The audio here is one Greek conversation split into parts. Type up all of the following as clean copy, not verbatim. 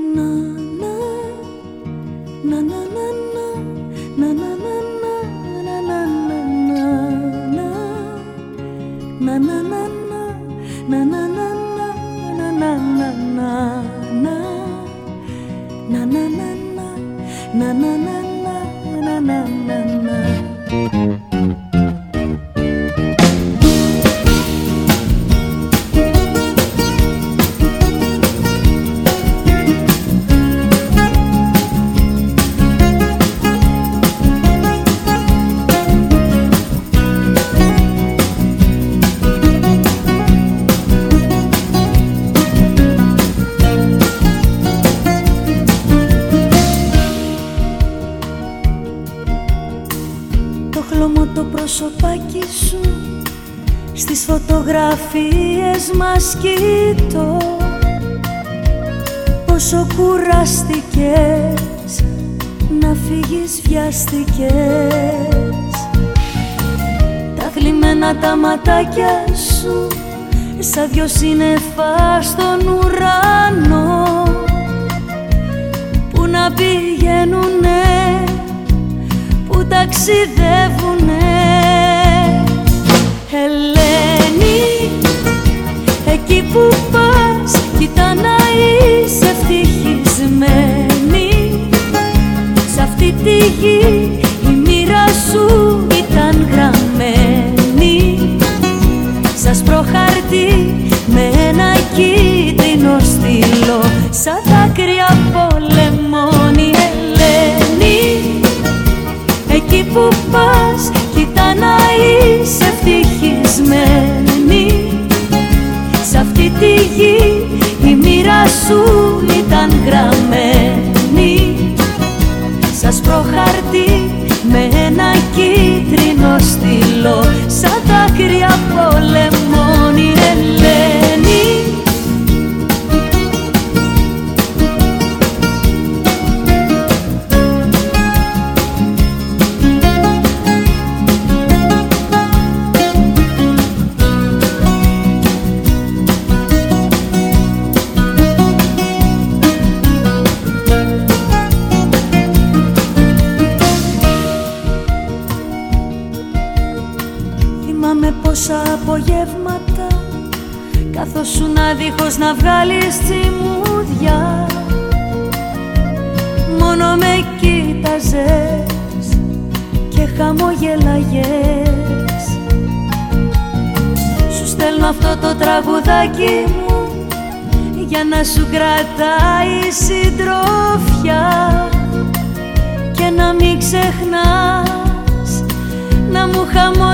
προσωπάκι σου στις φωτογραφίες μας κοιτώ. Πόσο κουράστηκες να φύγεις, βιάστηκες. Τα θλιμμένα τα ματάκια σου σαν δυο σύννεφα στον ουρανό που να πηγαίνουνε, που ταξιδεύουνε. Ελένη, εκεί που πας κοίτα να είσαι ευτυχισμένη. Σ' αυτή τη γη η μοίρα σου ήταν γραμμένη σ' άσπρο χαρτί με ένα κίτρινο στυλό, σαν δάκρυα από λεμόνι. Ελένη, εκεί που πας κοίτα να είσαι ευτυχισμένη. Σ' αυτή τη γη η μοίρα σου ήταν γραμμένη σ' άσπρο χαρτί με ένα κίτρινο στυλό, σαν δάκρυα από λεμόνι. Ελένη, θυμάμαι πόσα απογεύματα καθώς σου να δίχως να βγάλεις τσιμούδια, μόνο με κοίταζες και χαμογελάγες. Σου στέλνω αυτό το τραγουδάκι μου για να σου κρατάει συντροφιά και να μην ξεχνάς να μου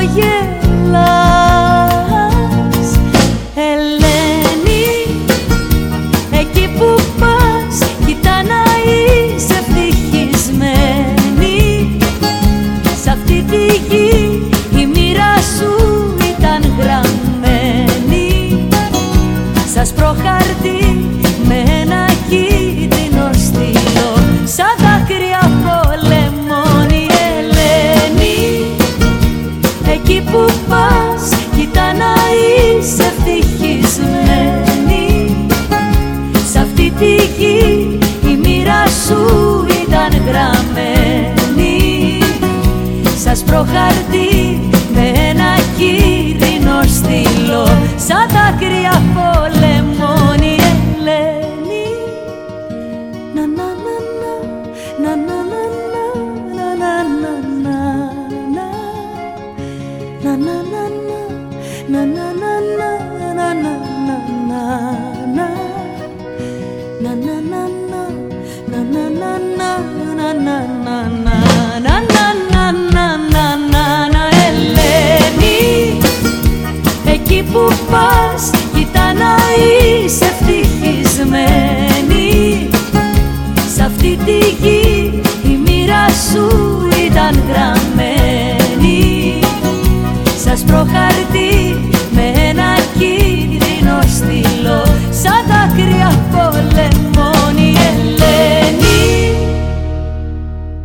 χαμογελάς. Ελένη, εκεί που πας κοίτα να είσαι ευτυχισμένη. Σ' αυτή τη γη η μοίρα σου ήταν γραμμένη σ' άσπρο χαρτί με ένα κίτρινο στυλό, σαν δάκρυα από λεμόνι. Ελένη, εκεί που πας κοίτα να είσαι ευτυχισμένη. Σ' αυτή τη γη η μοίρα σου ήταν γραμμένη σ' άσπρο χαρτί με ένα κίτρινο στυλό, σαν δάκρυα από λεμόνι. Ελένη, να να να να να να να να να να να να να να να